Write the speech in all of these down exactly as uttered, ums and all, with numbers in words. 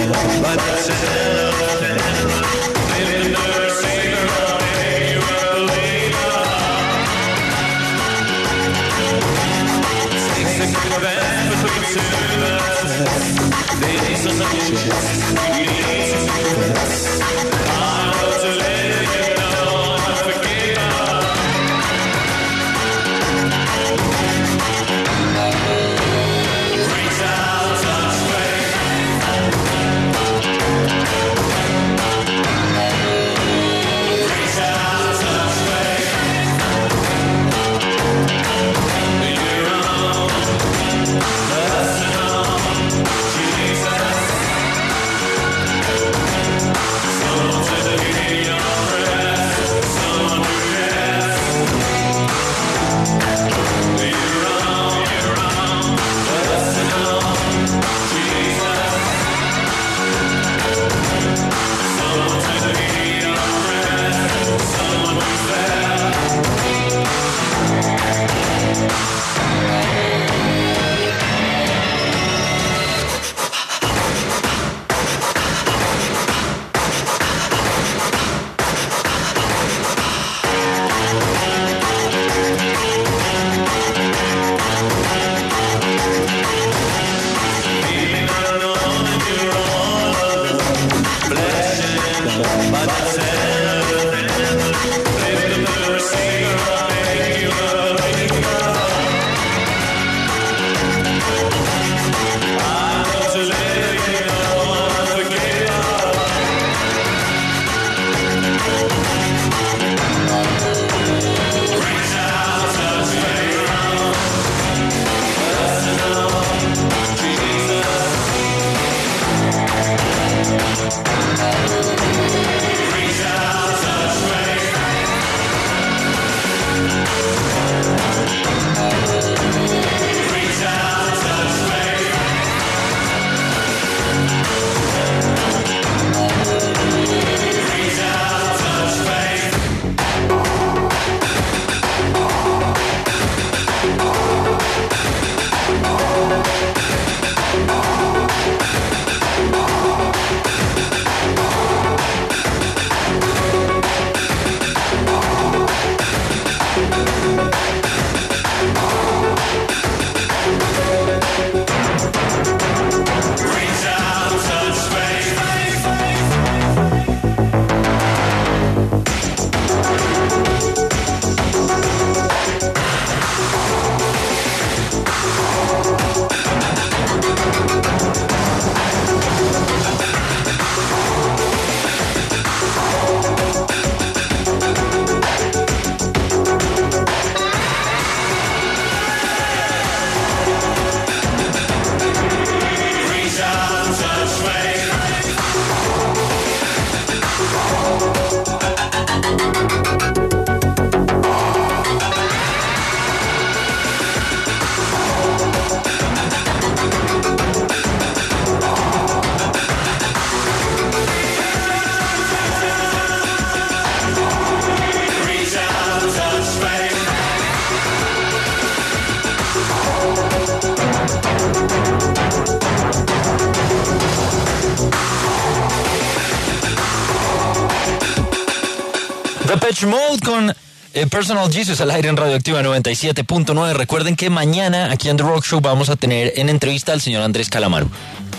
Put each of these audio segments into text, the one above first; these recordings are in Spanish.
Depeche Mode con eh, Personal Jesus al aire en Radioactiva noventa y siete punto nueve. Recuerden que mañana aquí en The Rock Show vamos a tener en entrevista al señor Andrés Calamaro.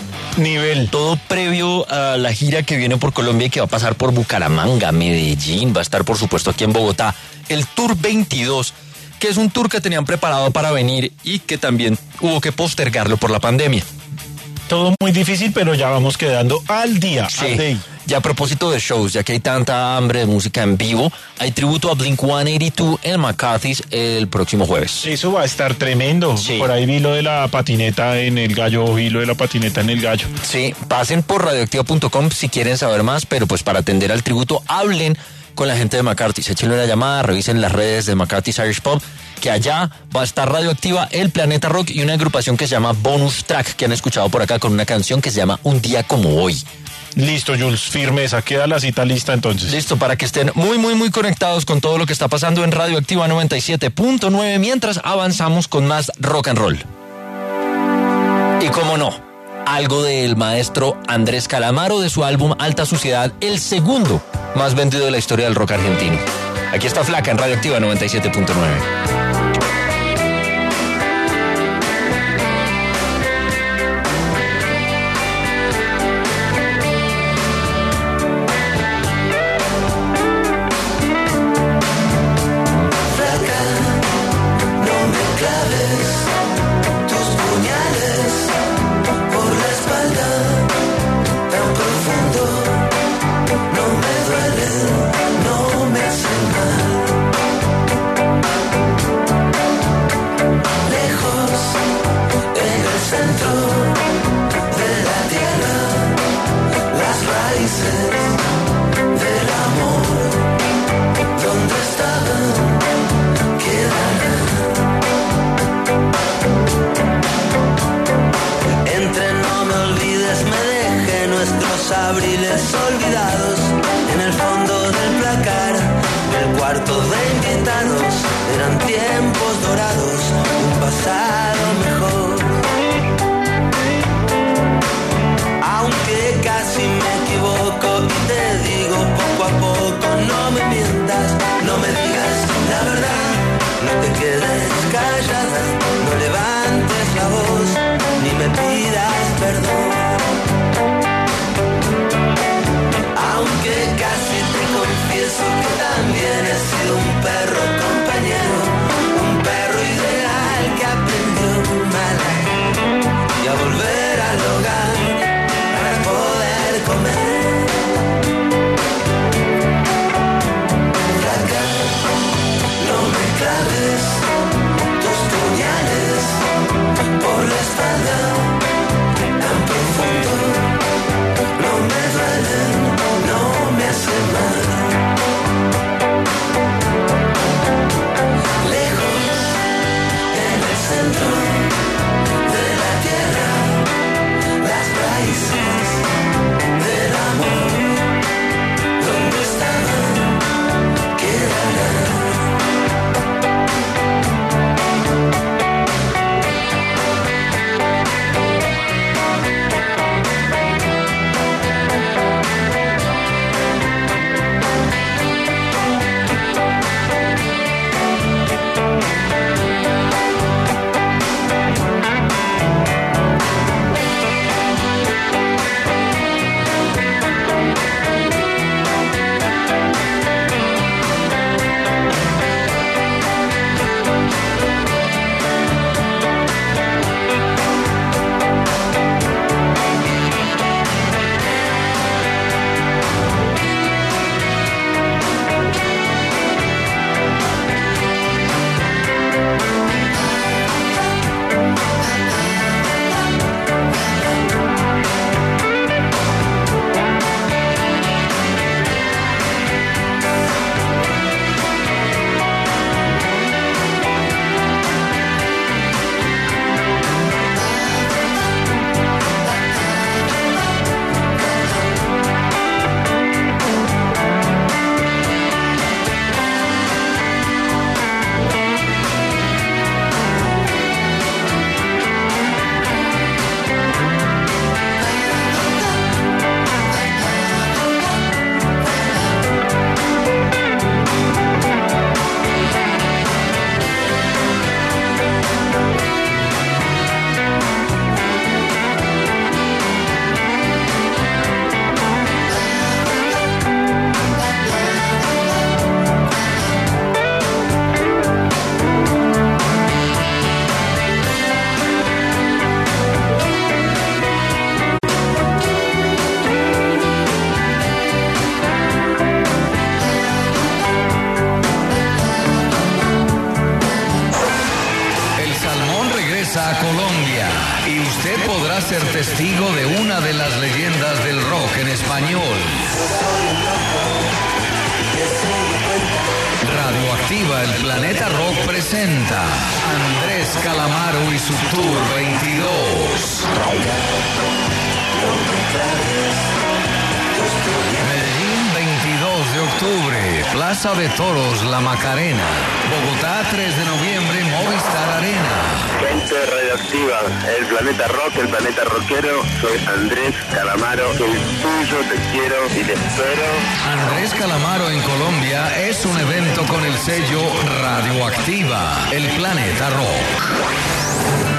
Nivel. Todo previo a la gira que viene por Colombia y que va a pasar por Bucaramanga, Medellín, va a estar por supuesto aquí en Bogotá. El Tour veintidós, que es un tour que tenían preparado para venir y que también hubo que postergarlo por la pandemia. Todo muy difícil, pero ya vamos quedando al día, Sí. al day. Ya a propósito de shows, ya que hay tanta hambre de música en vivo, hay tributo a Blink ciento ochenta y dos en McCarthy's el próximo jueves. Eso va a estar tremendo. Sí. Por ahí vi lo de la patineta en el gallo, vi lo de la patineta en el gallo. Sí, pasen por radioactiva punto com si quieren saber más, pero pues para atender al tributo, hablen con la gente de McCarthy's, échenle una llamada, revisen las redes de McCarthy's Irish Pub, que allá va a estar Radioactiva, El Planeta Rock y una agrupación que se llama Bonus Track, que han escuchado por acá con una canción que se llama Un Día Como Hoy. Listo, Jules, firmeza, queda la cita lista entonces. Listo, para que estén muy, muy, muy conectados con todo lo que está pasando en Radioactiva noventa y siete punto nueve, mientras avanzamos con más rock and roll. Y cómo no, algo del maestro Andrés Calamaro de su álbum Alta Suciedad, el segundo más vendido de la historia del rock argentino. Aquí está Flaca en Radioactiva noventa y siete punto nueve. Abriles olvidados en el fondo del placar del cuarto de invitados. Eran tiempos dorados, un pasado mejor. Aunque casi me equivoco y te digo poco a poco, no me mientas, no me digas la verdad, no te quedes callada, no levantes la voz, ni me pidas perdón. Aunque casi te confieso que también he sido un perro compañero, un perro ideal que aprendió mal y a volver al hogar para poder comer. Flaca, no me claves tus puñales por la espalda tan profundo, no me duelen, no me hace mal. Lejos, en el centro de la tierra, las raíces del amor, donde estaban, quedarán. A Colombia y usted podrá ser testigo de una de las leyendas del rock en español. Radioactiva, el Planeta Rock presenta Andrés Calamaro y su Tour veintidós. Medellín, veintidós de octubre. Playa Plaza de Toros La Macarena. Bogotá, tres de noviembre, Movistar Arena. Gente radioactiva, el planeta rock, el planeta rockero. Soy Andrés Calamaro, soy tuyo, te quiero y te espero. Andrés Calamaro en Colombia es un evento con el sello Radioactiva, el planeta rock.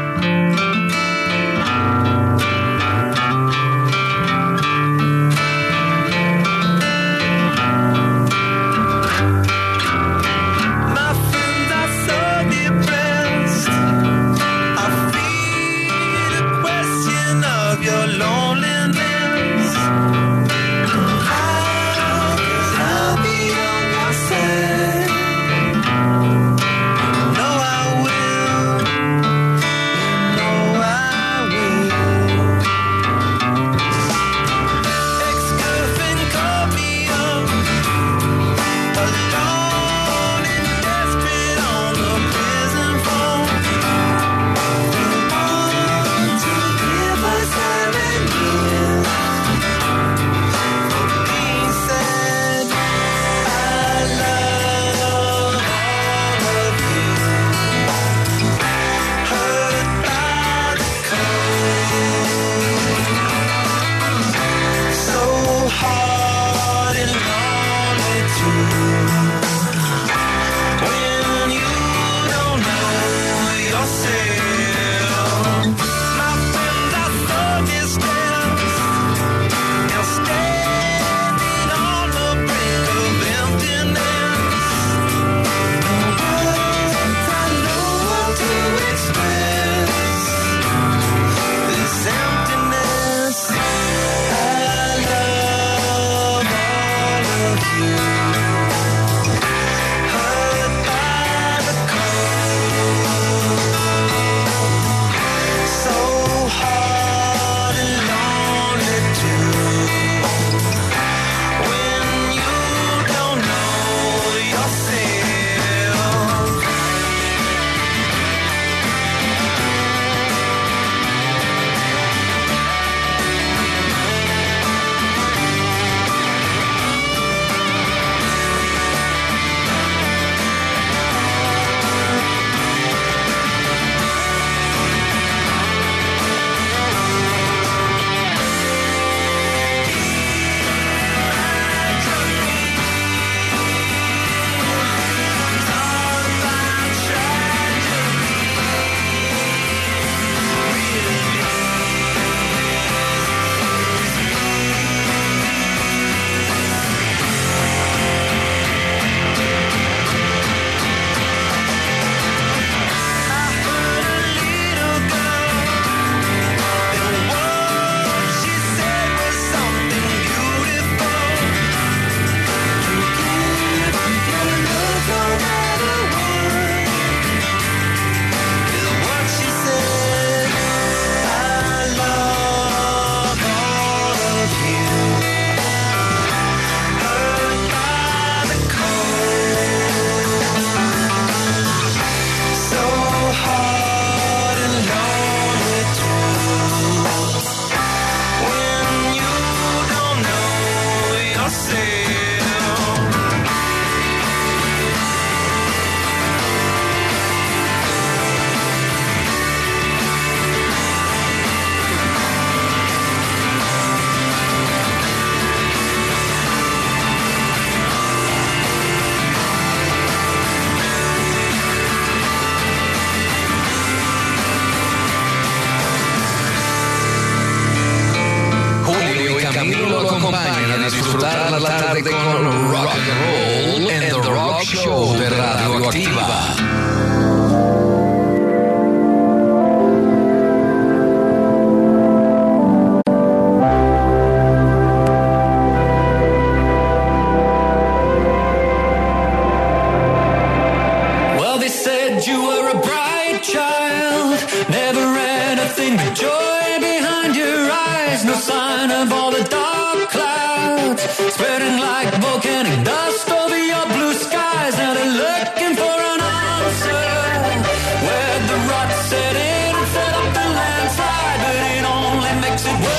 la tarde con rock and roll en The Rock Show de Radioactiva.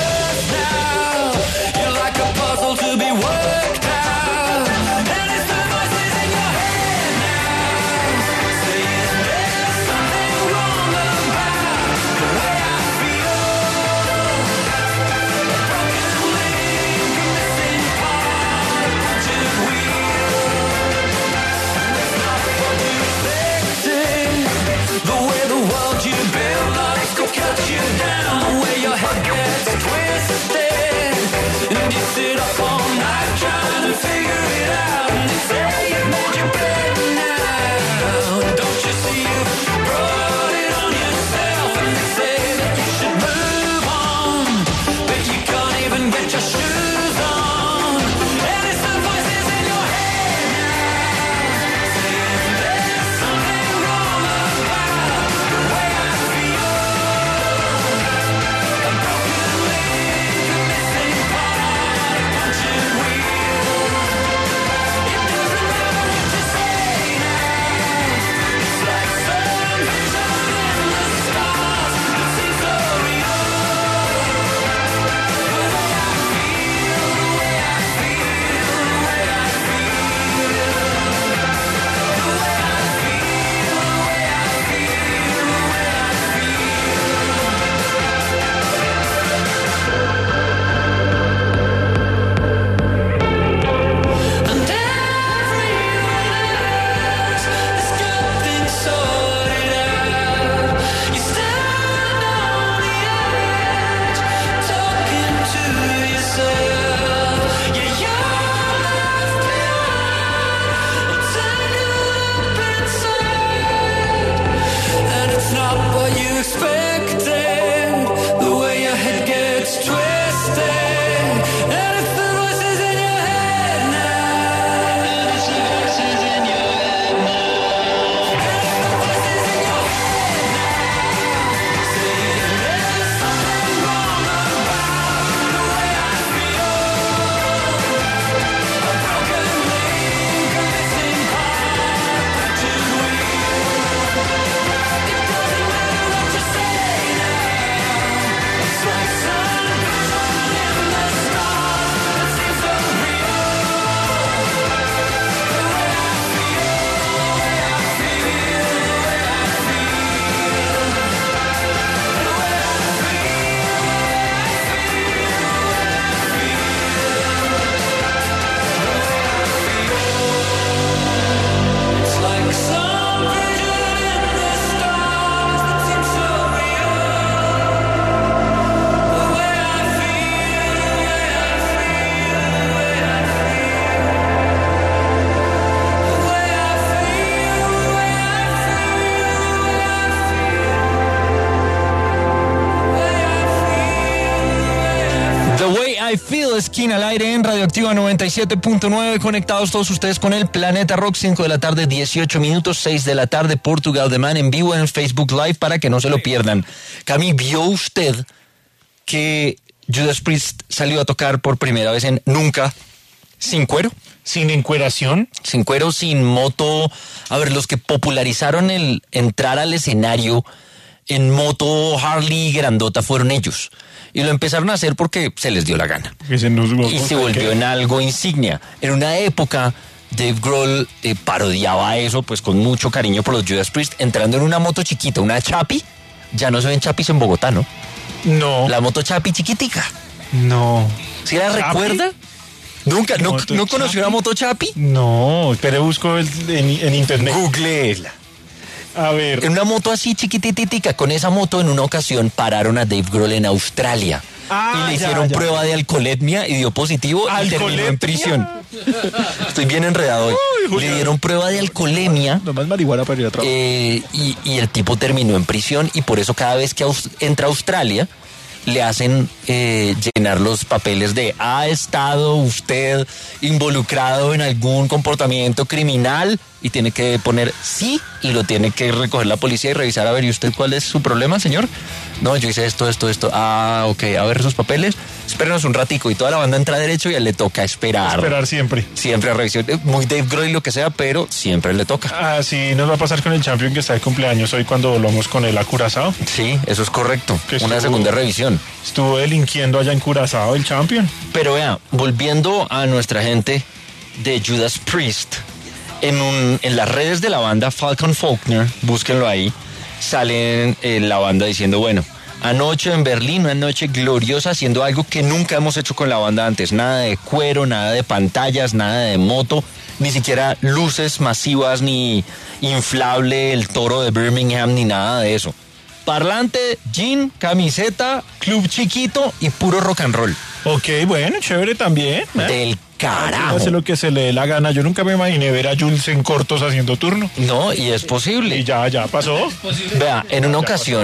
Worked out, and it's the I Feel, esquina al aire en Radioactiva noventa y siete punto nueve, conectados todos ustedes con el Planeta Rock, cinco de la tarde, dieciocho minutos, seis de la tarde, Portugal The Man en vivo en el Facebook Live para que no se lo pierdan. Cami, ¿vio usted que Judas Priest salió a tocar por primera vez en Nunca sin cuero? Sin encueración. Sin cuero, sin moto. A ver, los que popularizaron el entrar al escenario en moto Harley grandota fueron ellos. Y lo empezaron a hacer porque se les dio la gana. Y se, nos, y se volvió en algo insignia. En una época, Dave Grohl eh, parodiaba eso, pues con mucho cariño por los Judas Priest, entrando en una moto chiquita, una Chapi. Ya no se ven Chapis en Bogotá, ¿no? No. La moto Chapi chiquitica. No. ¿Sí la recuerda? Nunca, ¿no, ¿no conoció una moto Chapi? No, espere, busco el, en, en internet. Googleela. A ver. En una moto así chiquititica, con esa moto en una ocasión pararon a Dave Grohl en Australia. Ah, y le ya, hicieron ya. prueba de alcoholemia y dio positivo y terminó en prisión. Estoy bien enredado hoy. Uy, le dieron prueba de alcoholemia. Nomás marihuana para ir a trabajar. Eh, y, y el tipo terminó en prisión y por eso cada vez que aus- entra a Australia le hacen eh, llenar los papeles de ¿ha estado usted involucrado en algún comportamiento criminal? Y tiene que poner sí y lo tiene que recoger la policía y revisar a ver, ¿y usted cuál es su problema, señor? No, yo hice esto, esto, esto. Ah, ok, a ver sus papeles. Espérenos un ratico y toda la banda entra derecho y a él le toca esperar. Esperar siempre. Siempre a revisión. Muy Dave Grohl y lo que sea, pero siempre le toca. Así nos va a pasar con el Champion que está de cumpleaños hoy cuando volvamos con él a Curazao. Sí, eso es correcto. Que Una estuvo- segunda revisión. Estuvo delinquiendo allá en Curazao el Champion. Pero vea, volviendo a nuestra gente de Judas Priest, en, un, en las redes de la banda Falcon Faulkner, búsquenlo ahí, salen eh, la banda diciendo, bueno, anoche en Berlín, una noche gloriosa, haciendo algo que nunca hemos hecho con la banda antes, nada de cuero, nada de pantallas, nada de moto, ni siquiera luces masivas, ni inflable, el toro de Birmingham, ni nada de eso. Parlante, jean, camiseta, club chiquito y puro rock and roll. Ok, bueno, chévere también. ¿eh? Del carajo. Hace lo que se le dé la gana. Yo nunca me imaginé ver a Jules en cortos haciendo turno. No, y es posible. Y ya, ya pasó. Vea, en una ocasión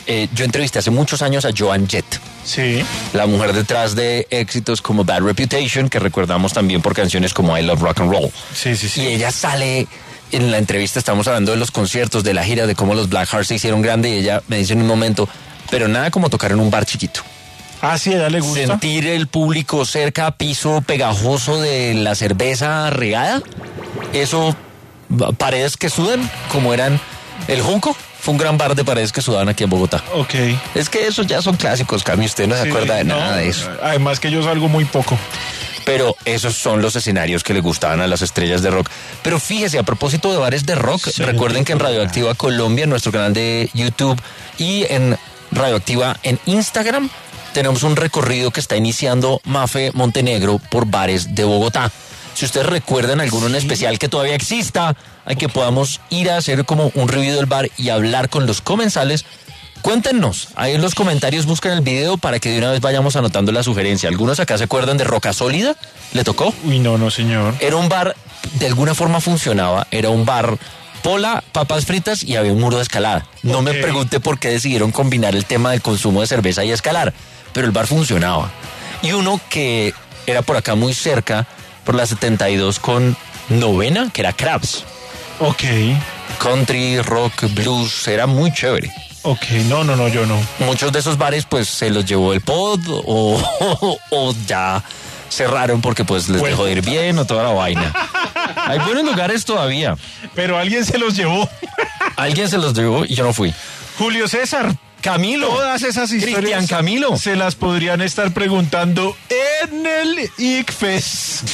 eh, yo entrevisté hace muchos años a Joan Jett. Sí. La mujer detrás de éxitos como Bad Reputation, que recordamos también por canciones como I Love Rock and Roll. Sí, sí, sí. Y ella sale, en la entrevista estamos hablando de los conciertos, de la gira, de cómo los Blackhearts se hicieron grandes, y ella me dice en un momento, pero nada como tocar en un bar chiquito. Ah, sí, a ella le gusta. Sentir el público cerca, piso pegajoso de la cerveza regada, eso, paredes que sudan, como eran el Junco. Fue un gran bar de paredes que sudaban aquí en Bogotá. Ok. Es que esos ya son clásicos, Cami, usted no se Sí, acuerda de no, nada de eso. Además que yo salgo muy poco. Pero esos son los escenarios que le gustaban a las estrellas de rock. Pero fíjese, a propósito de bares de rock, Sí, recuerden que en Radioactiva Colombia, en nuestro canal de YouTube, y en Radioactiva en Instagram, tenemos un recorrido que está iniciando Mafe Montenegro por bares de Bogotá. Si ustedes recuerdan alguno en especial que todavía exista, hay que podamos ir a hacer como un review del bar y hablar con los comensales, cuéntenos. Ahí en los comentarios busquen el video para que de una vez vayamos anotando la sugerencia. ¿Algunos acá se acuerdan de Roca Sólida? ¿Le tocó? Uy, no, no, señor. Era un bar, de alguna forma funcionaba, era un bar pola, papas fritas y había un muro de escalada. No Ok. me pregunte por qué decidieron combinar el tema del consumo de cerveza y escalar, pero el bar funcionaba. Y uno que era por acá muy cerca, por la setenta y dos con novena, que era Crabs. Ok. Country, rock, blues, era muy chévere. Ok, no, no, no, yo no. Muchos de esos bares pues se los llevó el pod o, o, o ya cerraron porque pues les Bueno. dejó de ir bien o toda la vaina. Hay buenos lugares todavía. Pero alguien se los llevó. Alguien se los llevó y yo no fui. Julio César. Camilo. Todas esas historias Cristian Camilo. se las podrían estar preguntando en el ICFES.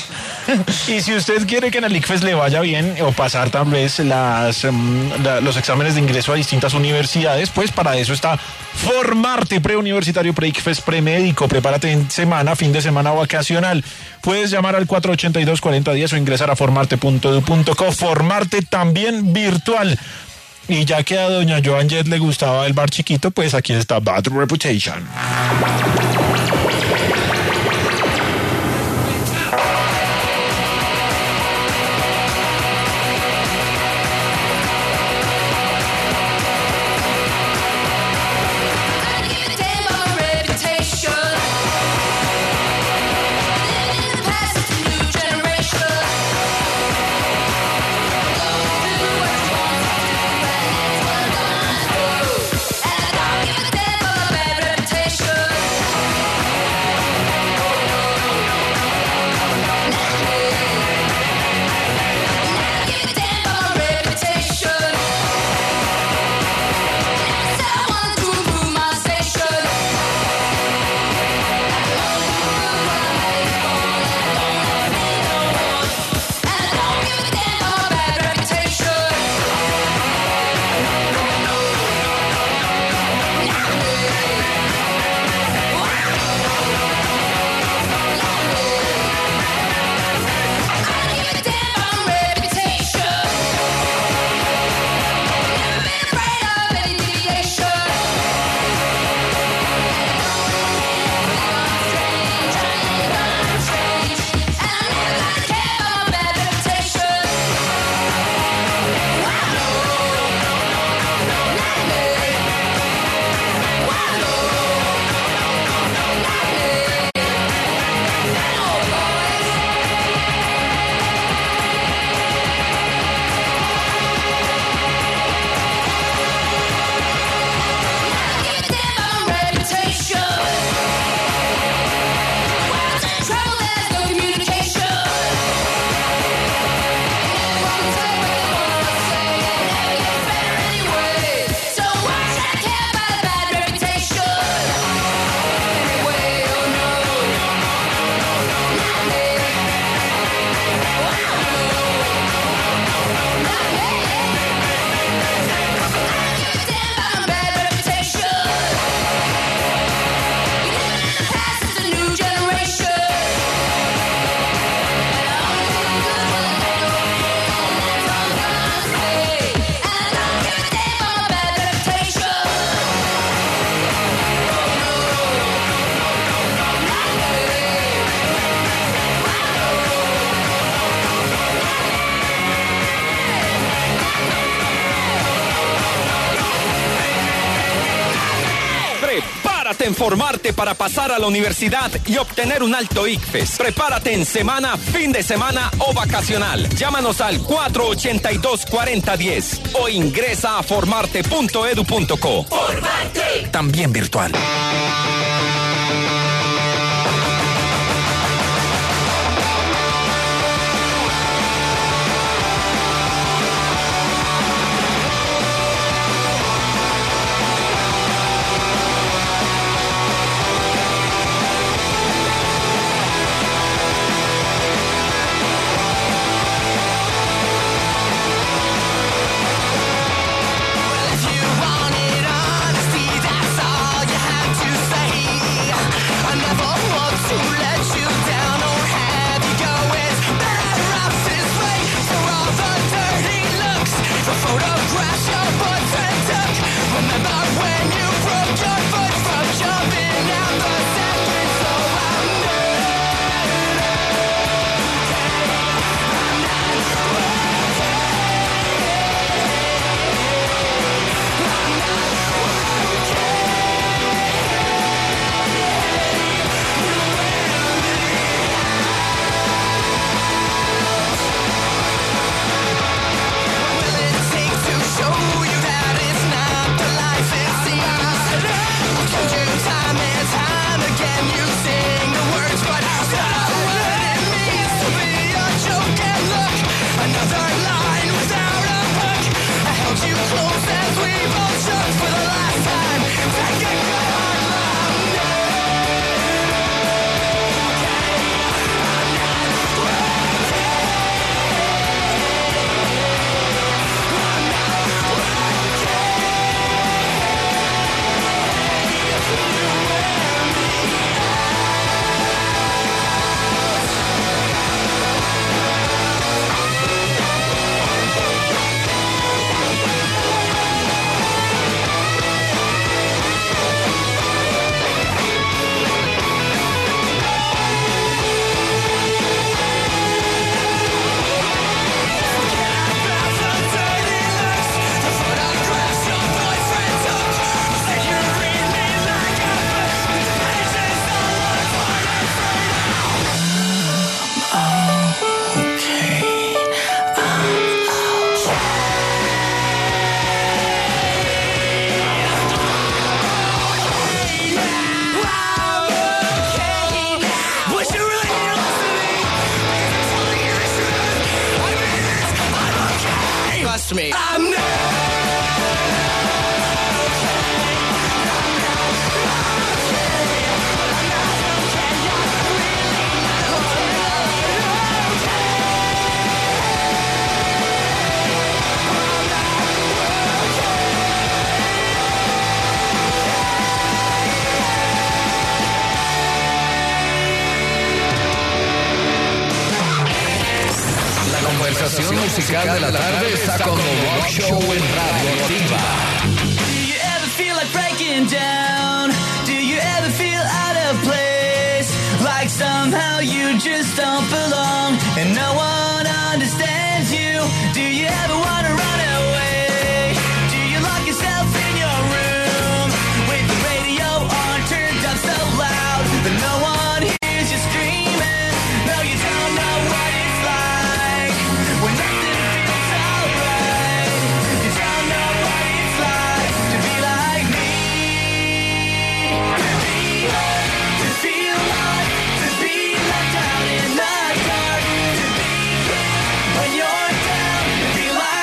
Y si usted quiere que en el ICFES le vaya bien o pasar tal vez las, um, la, los exámenes de ingreso a distintas universidades, pues para eso está Formarte, preuniversitario, pre-ICFES, premédico. Prepárate en semana, fin de semana vacacional. Puedes llamar al cuatro ochenta y dos, cuarenta diez o ingresar a formarte punto edu punto co. Formarte también virtual. Y ya que a doña Joan Jett le gustaba el bar chiquito, pues aquí está Bad Reputation. en formarte para pasar a la universidad y obtener un alto ICFES. Prepárate en semana, fin de semana o vacacional. Llámanos al cuatro ochenta y dos, cuarenta diez o ingresa a formarte punto edu punto co. Formarte. También virtual. Me. I'm not conversación musical de la tarde está con The Rock Show en Radio Activa. Do you ever feel like breaking down? Do you ever feel out of place? Like somehow you just don't belong and no one understands you? Do you ever want to run away? Do you lock yourself in your room with the radio on turned up so loud that no one hears you screaming? No, you don't know what it's like when nothing feels alright. You don't know what it's like to be like me. To be hurt, to feel like, to be left out in the dark. To be here when you're down, to be like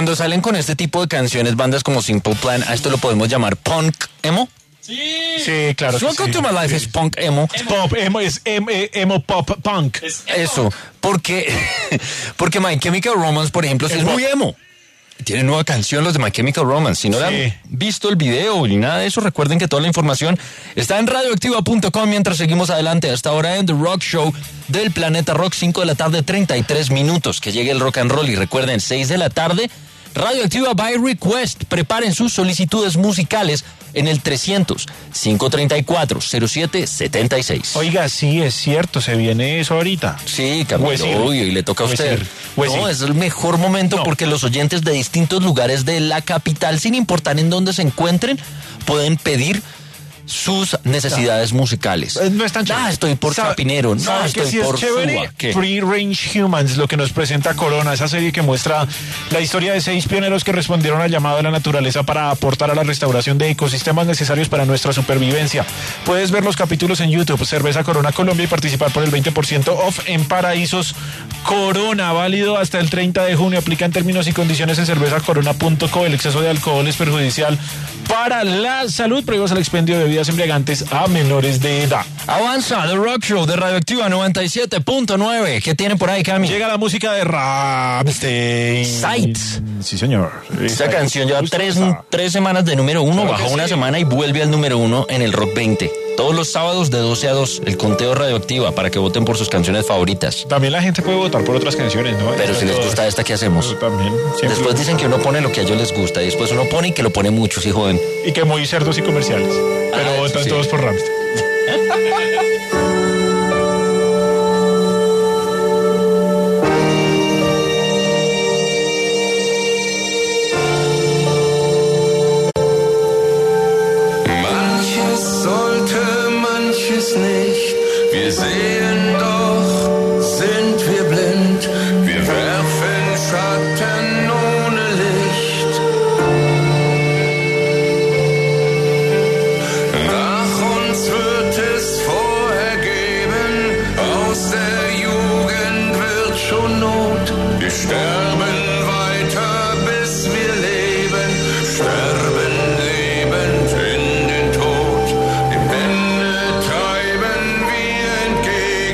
cuando salen con este tipo de canciones, bandas como Simple Plan, a esto lo podemos llamar punk emo. Sí, sí, claro. que Welcome sí. to my life es punk emo. Es pop, emo, es em- eh, emo pop punk. Eso, porque, porque My Chemical Romance, por ejemplo, sí es muy emo. Tienen nueva canción los de My Chemical Romance. Si no Sí. han visto el video ni nada de eso, recuerden que toda la información está en radioactiva punto com mientras seguimos adelante hasta ahora en The Rock Show del Planeta Rock, cinco de la tarde, treinta y tres minutos, que llegue el rock and roll. Y recuerden, seis de la tarde, Radioactiva by Request. Preparen sus solicitudes musicales en el trescientos, quinientos treinta y cuatro, cero siete setenta y seis. Oiga, sí, es cierto, se viene eso ahorita. Sí, Camilo, Huesir. obvio, y le toca a usted. Huesir. Huesir. No, es el mejor momento No. porque los oyentes de distintos lugares de la capital, sin importar en dónde se encuentren, pueden pedir sus necesidades musicales. Eh, No es tan chévere. Ah, estoy por ¿Sabe- Chapinero, no, sabe estoy que sí por es chévere? Suba. ¿Qué? Free Range Humans, lo que nos presenta Corona, esa serie que muestra la historia de seis pioneros que respondieron al llamado de la naturaleza para aportar a la restauración de ecosistemas necesarios para nuestra supervivencia. Puedes ver los capítulos en YouTube, Cerveza Corona Colombia, y participar por el veinte por ciento off en Paraísos Corona, válido hasta el treinta de junio. Aplica en términos y condiciones en cerveza corona punto co. El exceso de alcohol es perjudicial para la salud. Prohíbas el expendio de bebidas embriagantes a menores de edad. Avanza, The Rock Show de Radioactiva noventa y siete punto nueve. ¿Qué tiene por ahí, Cami? Llega la música de Rammstein. Sights. Sí, señor. Esta canción lleva Justo tres, esa. tres semanas de número uno, Claro que bajó una sí. semana y vuelve al número uno en el Rock veinte. Todos los sábados de doce a dos, el conteo Radioactiva para que voten por sus canciones favoritas. También la gente puede votar por otras canciones, ¿no? Pero si les gusta esta, ¿qué hacemos? También. siempre. Después dicen que uno pone lo que a ellos les gusta y después uno pone y que lo pone mucho, sí, joven. Y que muy cerdos y comerciales. Pero Ah, eso votan sí. todos por Rammstein. Manches sollte, manches nicht. Wir sehen doch, sind wir blind. Wir werfen Schatten ohne Licht. Nach uns wird es vorher geben. Aus der Jugend wird schon Not. Wir sterben weiter, bis wir leben. Sterben lebend in den Tod. Dem Ende treiben wir entgegen.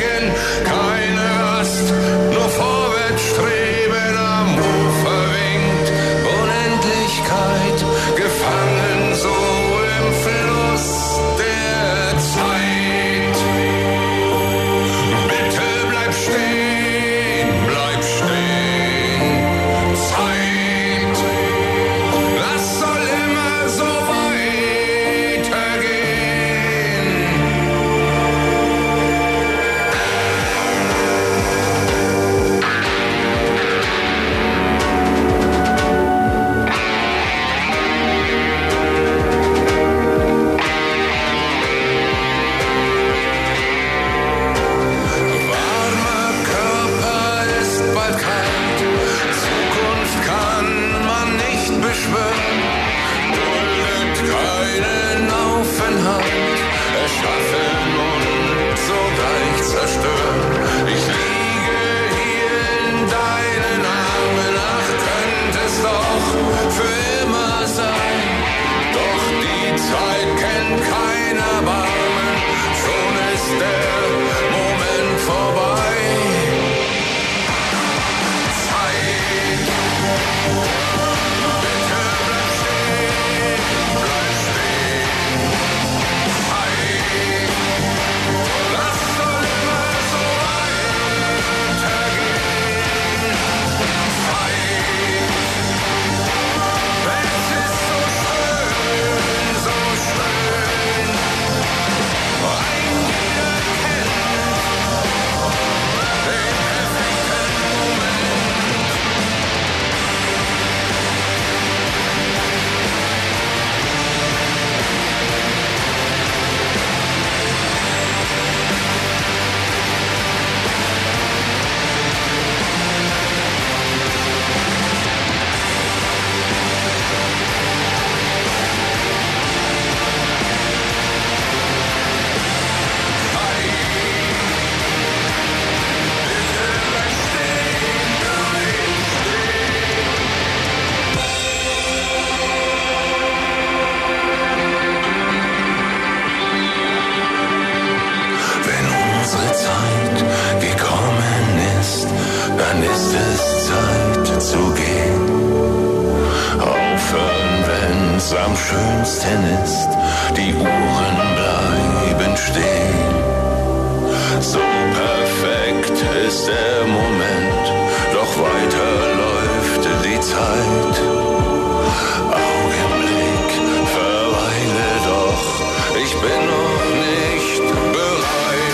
was am schönsten ist, die Uhren bleiben stehen. So perfekt ist der Moment, doch weiter läuft die Zeit. Augenblick, verweile doch, ich bin noch nicht bereit.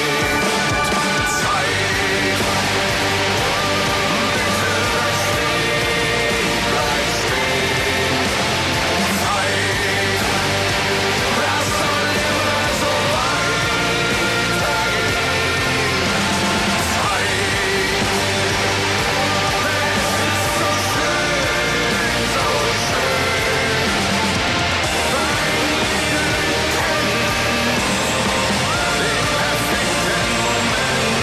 Zeit, bitte steh, bleib stehen. Zeit, das soll immer so weitergehen. Zeit, es ist so schön, so schön. Weil wir kennen den perfekten Moment.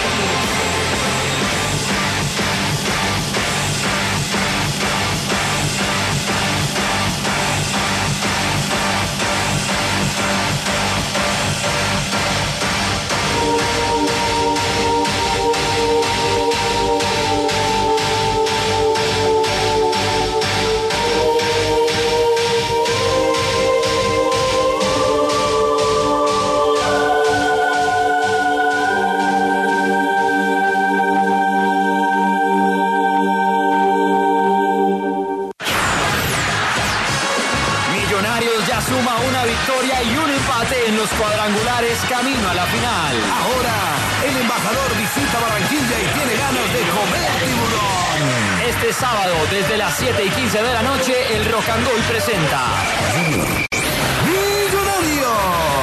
Millonarios ya suma una victoria y un empate en los cuadrangulares camino a la final. Ahora, el embajador visita Barranquilla y tiene ganas de comer tiburón. Este sábado, desde las siete y quince de la noche, el Rock and Roll presenta ¡Millonario!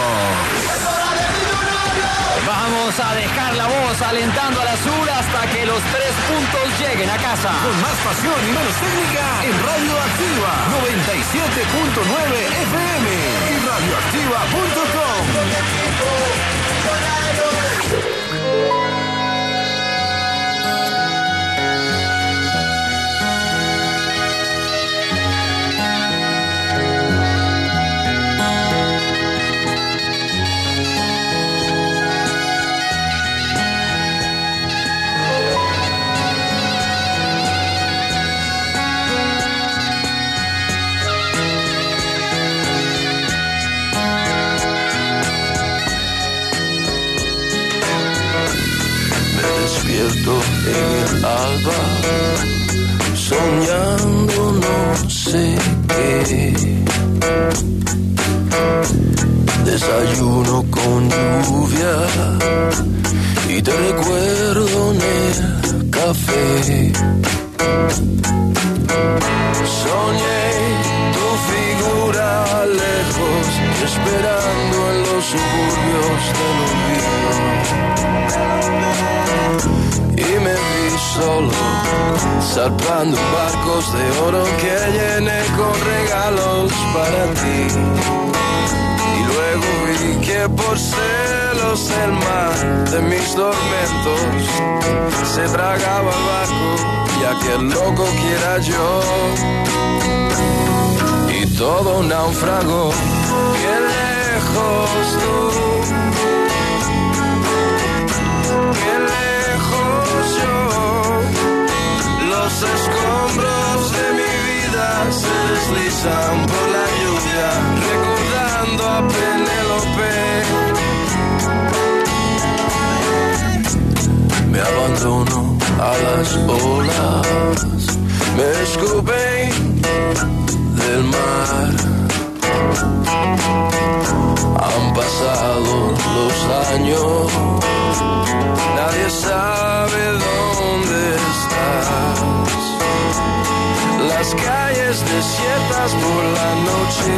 Vamos a dejar la voz alentando al azul hasta que los tres puntos lleguen a casa. Con más pasión y menos técnica en Radio Activa noventa y siete punto nueve F M y radioactiva punto com. Despierto en el alba, soñando no sé qué. Desayuno con lluvia y te recuerdo en el café. Soñé tu figura lejos, esperando en los suburbios del olvido. Y me vi solo, zarpando barcos de oro que llené con regalos para ti. Y luego vi que por celos el mar de mis tormentos se tragaba el barco, ya que el loco quiera yo. Y todo naufragó, que lejos tú, que lejos yo. Los escombros de mi vida se deslizan por la lluvia, recordando a Penélope. Me abandono a las olas, me escupé del mar. Han pasado los años, nadie sabe dónde estás. Las calles desiertas por la noche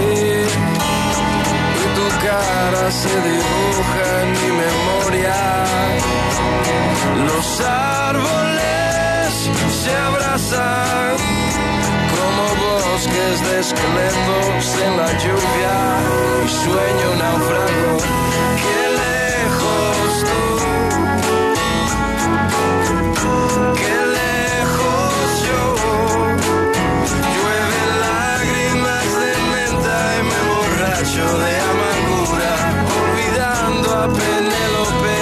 y tu cara se dibuja en mi memoria. Los árboles se abrazan como bosques de esqueletos en la lluvia y sueño naufrago. Qué lejos tú, qué lejos yo. Llueve lágrimas de menta y me emborracho de amargura, olvidando a Penélope.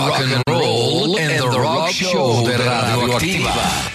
rock and roll en The Rock Show de Radioactiva.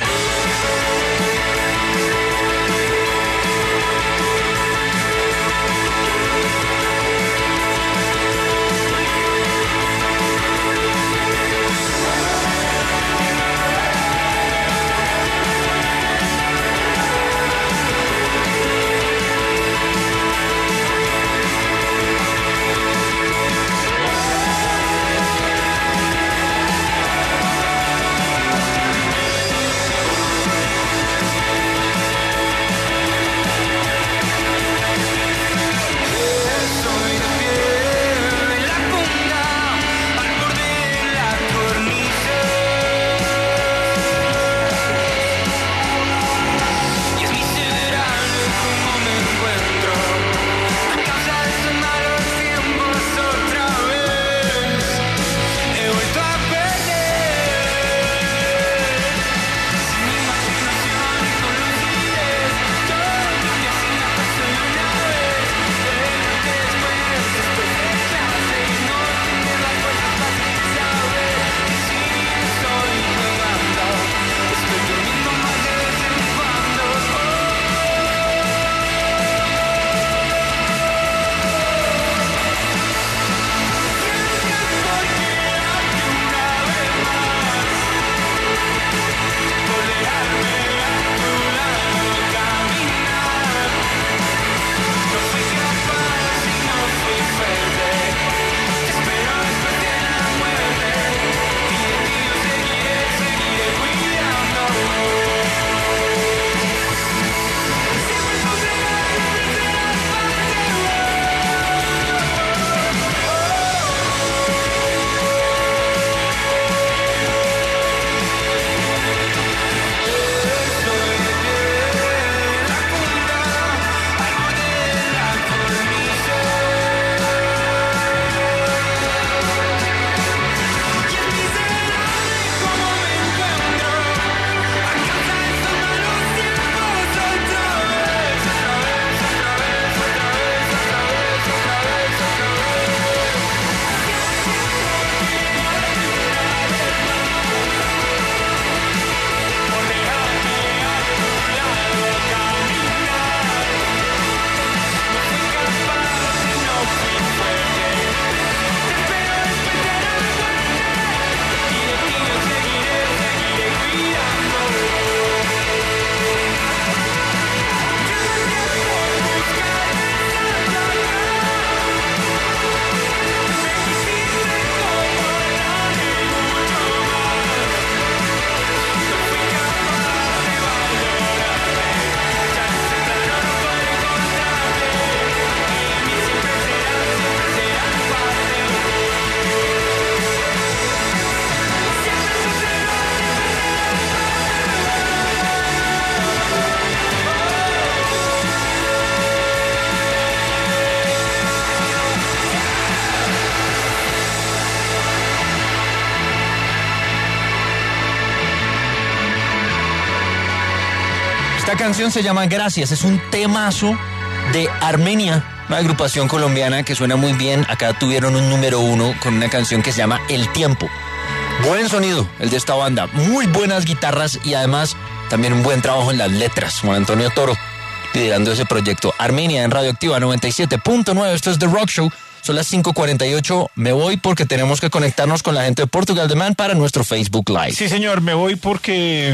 Esta canción se llama Gracias, es un temazo de Armenia, una agrupación colombiana que suena muy bien. Acá tuvieron un número uno con una canción que se llama El Tiempo. Buen sonido el de esta banda, muy buenas guitarras y además también un buen trabajo en las letras. Juan Antonio Toro liderando ese proyecto. Armenia en Radioactiva noventa y siete punto nueve, esto es The Rock Show. Son las cinco cuarenta y ocho, me voy porque tenemos que conectarnos con la gente de Portugal The Man para nuestro Facebook Live. Sí, señor, me voy porque...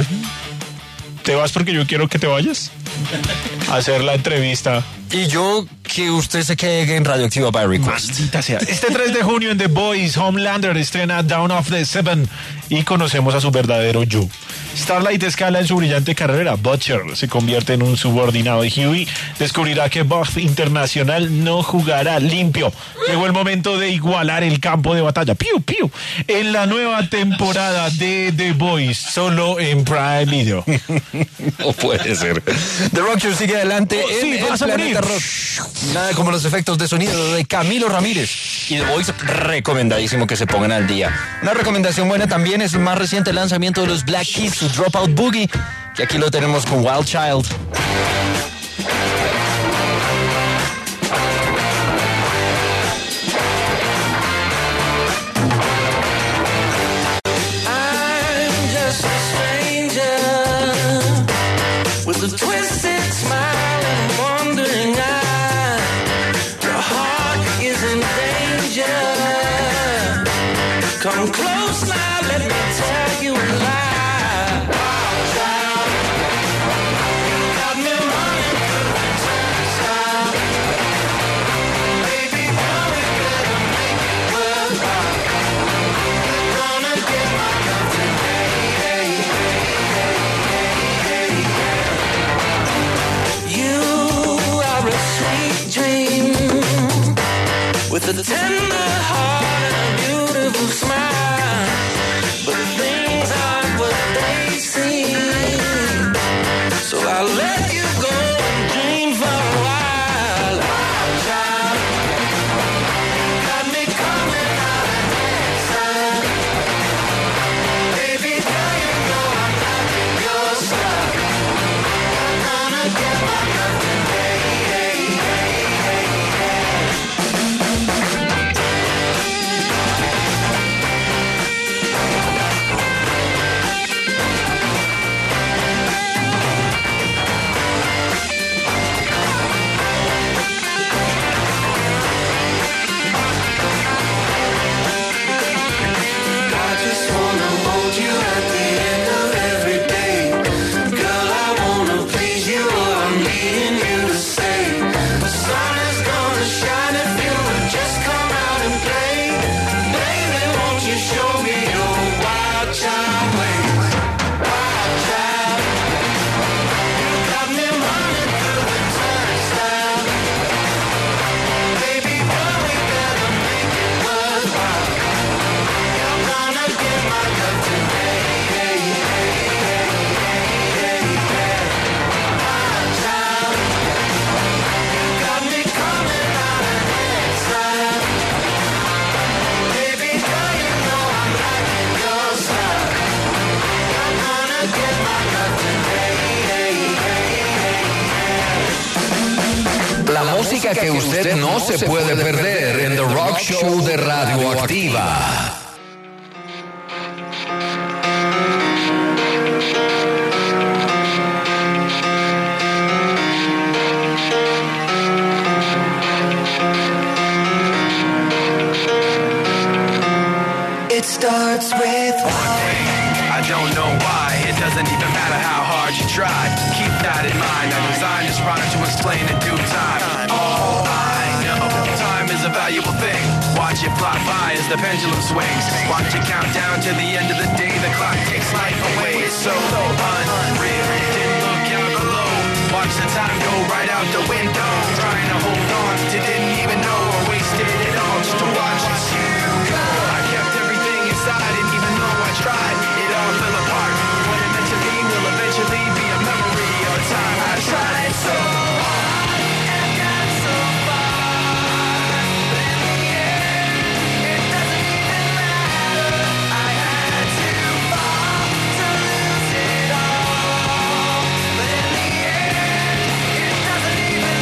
¿Te vas porque yo quiero que te vayas? A hacer la entrevista. Y yo que usted se quede en Radioactiva by Request. Maldita sea. Este tres de junio en The Boys, Homelander estrena Dawn of the Seven y conocemos a su verdadero yo. Starlight escala en su brillante carrera. Butcher se convierte en un subordinado de Huey. Descubrirá que Buff Internacional no jugará limpio. Llegó el momento de igualar el campo de batalla. Piu, piu. En la nueva temporada de The Boys, solo en Prime Video. No puede ser. The Rock Show sigue adelante oh, sí, en el Planeta Rock. Nada como los efectos de sonido de Camilo Ramírez. Y The Voice, recomendadísimo que se pongan al día. Una recomendación buena también es el más reciente lanzamiento de los Black Keys, su Dropout Boogie, que aquí lo tenemos con Wild Child. Come close now, let me tell you a lie. Wild child, got me running through the turnstile. Baby, come and better make it worthwhile. Gonna get my love today. Hey, hey, hey, hey, hey. You are a sweet dream with a tender heart and a beautiful smile, but things aren't what they seem. So I'll let you go and dream for a while. Wild child, got me coming out of inside. Baby, girl, you know I'm liking your style. I'm gonna get my love today. Hey, hey, hey, hey. I just wanna hold you at the end of every day. Girl, I wanna please you, or I'm needing you to stay. The sun is gonna shine if you would just come out and play. Baby, won't you show me your wild child ways? Wild child, you got me running through the turnstile. Baby, girl, we better make it worthwhile. You're gonna get my love today. Hey, hey, hey, hey, hey. Wild child, you got me coming out of inside. Baby girl, you know I'm liking your style. You're gonna get my love today. Hey, hey, hey, hey. La música que usted no se puede perder en The Rock Show de Radioactiva. It starts with I don't know why, it doesn't even matter how hard you try. Keep that in mind, I designed this rhyme to explain in due time. All I know, time is a valuable thing. Watch it fly by as the pendulum swings. Watch it count down to the end of the day. The clock takes life away, it's so unreal. Didn't look out below, watch the time go right out the window. Trying to hold on to didn't even know I wasted it all just to watch you go. I kept everything inside and even though I tried, it all fell apart. What it meant to be will eventually be a memory of a time I tried so hard and got so far. But in the end, it doesn't even matter. I had to fall to lose it all. But in the end, it doesn't even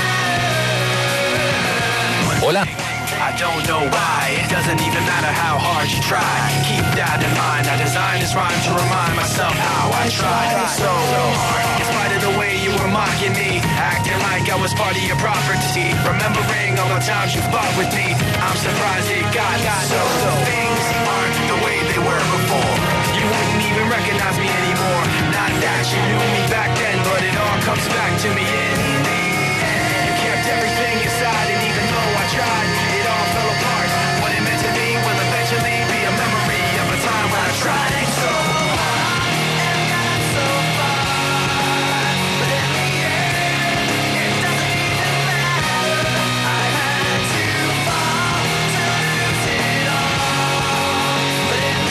matter. Hola. I don't know why, it doesn't even matter how hard you try. Keep that in mind, I designed this rhyme to remind myself how I tried so hard. In spite of the way you were mocking me, acting like I was part of your property. Remembering all the times you fought with me, I'm surprised it got so. Things aren't the way they were before. You wouldn't even recognize me anymore. Not that you knew me back then, but it all comes back to me in the end. You kept everything inside and even though I tried, it all fell apart. What it meant to be will eventually be a memory of a time when I tried so hard and got so far. But in the end, it doesn't even matter. I had to fall to lose it all. But in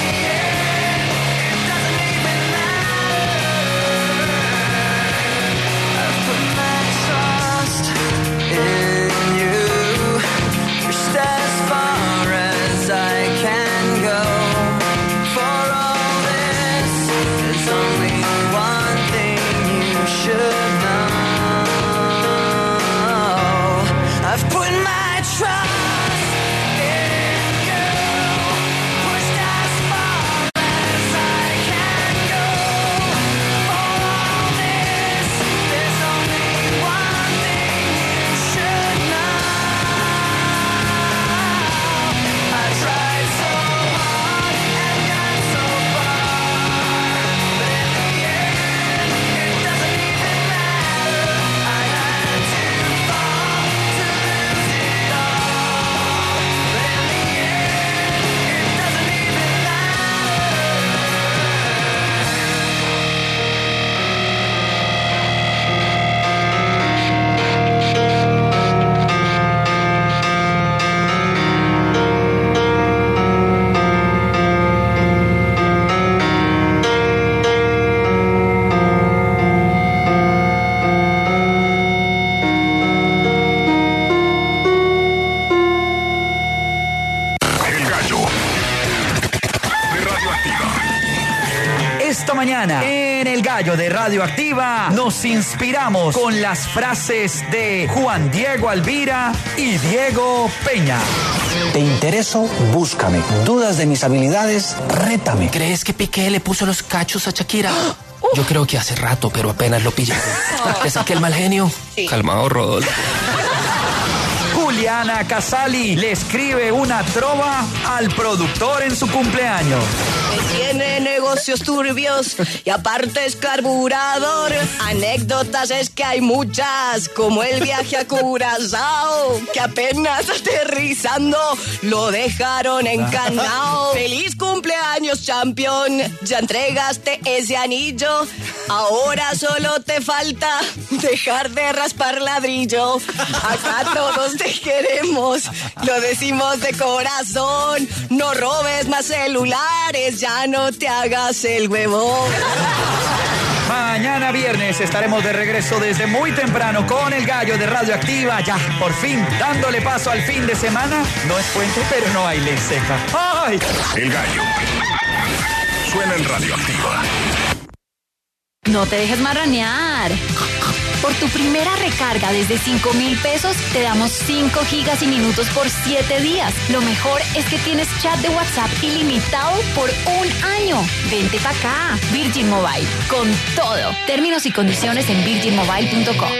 Esta mañana, en El Gallo de Radioactiva, nos inspiramos con las frases de Juan Diego Alvira y Diego Peña. Te intereso, búscame. Dudas de mis habilidades, rétame. ¿Crees que Piqué le puso los cachos a Shakira? Yo creo que hace rato, pero apenas lo pillé. ¿Te saqué el mal genio? Sí. Calmado, Rodolfo. Juliana Casali le escribe una trova al productor en su cumpleaños. Tiene negocios turbios y aparte es carburador. Anécdotas es que hay muchas, como el viaje a Curazao, que apenas aterrizando lo dejaron encanao. Feliz cumpleaños, champion. Ya entregaste ese anillo. Ahora solo te falta dejar de raspar ladrillo. Acá todos te queremos, lo decimos de corazón. No robes más celulares, ya no te hagas el huevón. Mañana viernes estaremos de regreso desde muy temprano con El Gallo de Radioactiva. Ya, por fin, dándole paso al fin de semana. No es puente, pero no hay ley seca. ¡Ay! El Gallo suena en Radioactiva. No te dejes marranear. Por tu primera recarga desde cinco mil pesos, te damos cinco gigas y minutos por siete días. Lo mejor es que tienes chat de WhatsApp ilimitado por un año. Vente pa' acá. Virgin Mobile. Con todo. Términos y condiciones en virgin mobile punto com.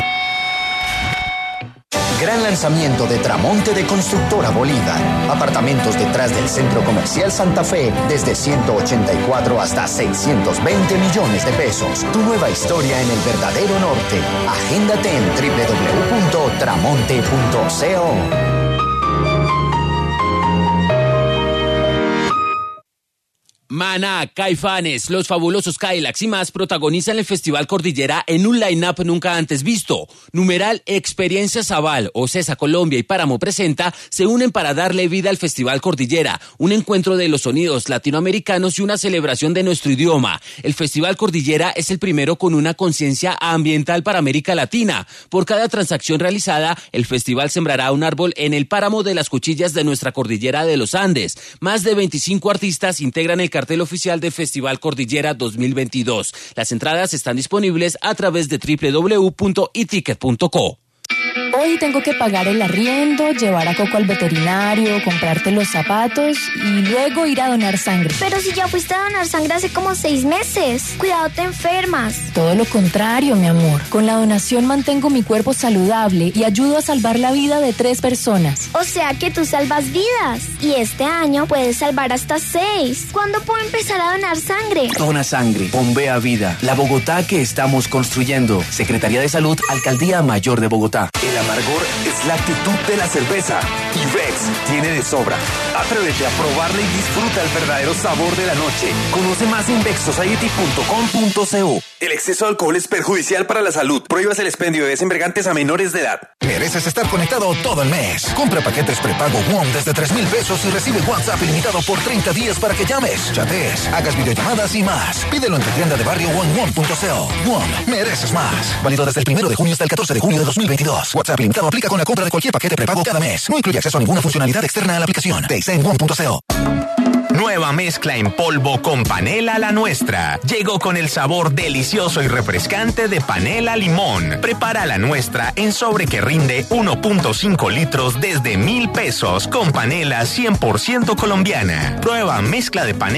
Gran lanzamiento de Tramonte de Constructora Bolívar. Apartamentos detrás del Centro Comercial Santa Fe desde ciento ochenta y cuatro hasta seiscientos veinte millones de pesos. Tu nueva historia en el verdadero norte. Agéndate en doble u doble u doble u punto tramonte punto co. Maná, Caifanes, Los Fabulosos Cadillacs y más protagonizan el Festival Cordillera en un line-up nunca antes visto. Numeral, Experiencia Zabal, Ocesa Colombia y Páramo Presenta se unen para darle vida al Festival Cordillera, un encuentro de los sonidos latinoamericanos y una celebración de nuestro idioma. El Festival Cordillera es el primero con una conciencia ambiental para América Latina. Por cada transacción realizada, el festival sembrará un árbol en el páramo de las Cuchillas de nuestra cordillera de los Andes. Más de veinticinco artistas integran el cartel oficial de Festival Cordillera dos mil veintidós. Las entradas están disponibles a través de doble u doble u doble u punto i ticket punto co. Hoy tengo que pagar el arriendo, llevar a Coco al veterinario, comprarte los zapatos y luego ir a donar sangre. Pero si ya fuiste a donar sangre hace como seis meses. Cuidado, te enfermas. Todo lo contrario, mi amor. Con la donación mantengo mi cuerpo saludable y ayudo a salvar la vida de tres personas. O sea que tú salvas vidas. Y este año puedes salvar hasta seis. ¿Cuándo puedo empezar a donar sangre? Dona sangre, bombea vida. La Bogotá que estamos construyendo. Secretaría de Salud, Alcaldía Mayor de Bogotá. El amargor es la actitud de la cerveza. Y Vex tiene de sobra. Atrévete a probarla y disfruta el verdadero sabor de la noche. Conoce más en vex society punto com punto co. El exceso de alcohol es perjudicial para la salud. Prohíbas el expendio de desembriagantes a menores de edad. Mereces estar conectado todo el mes. Compra paquetes prepago WOM desde tres mil pesos y recibe WhatsApp ilimitado por treinta días para que llames, chatees, hagas videollamadas y más. Pídelo en tu tienda de barrio o en WOM punto co. WOM, mereces más. Válido desde el primero de junio hasta el catorce de junio de dos mil veintidós. WhatsApp ilimitado aplica con la compra de cualquier paquete prepago cada mes. No incluye acceso a ninguna funcionalidad externa a la aplicación. Te dice en WOM punto co. Nueva mezcla en polvo con panela La Nuestra. Llegó con el sabor delicioso y refrescante de panela limón. Prepara La Nuestra en sobre que rinde uno punto cinco litros desde mil pesos con panela cien por ciento colombiana. Prueba mezcla de panela